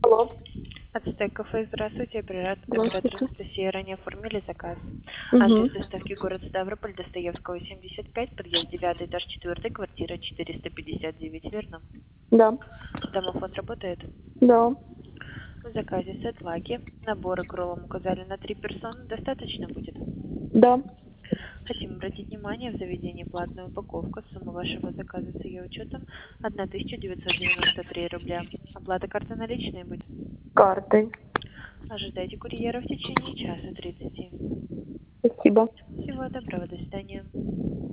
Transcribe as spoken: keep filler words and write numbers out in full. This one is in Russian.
Алло, Ацтек кафе, здравствуйте, оператор, оператор здравствуйте. Анастасия, ранее оформили заказ. Адрес Угу. доставки город Ставрополь, Достоевского, семьдесят пять, подъезд девятый, этаж четыре, квартира четыреста пятьдесят девять, верно? Да, Домофон работает. да, В заказе сет лаки, наборы кролом указали на три персоны, достаточно будет? да. Хотим обратить внимание, в заведении платная упаковка, сумма вашего заказа с ее учетом тысяча девятьсот девяносто три рубля. Оплата карты наличной будет? Картой. Ожидайте курьера в течение часа тридцати. Спасибо. Всего доброго, до свидания.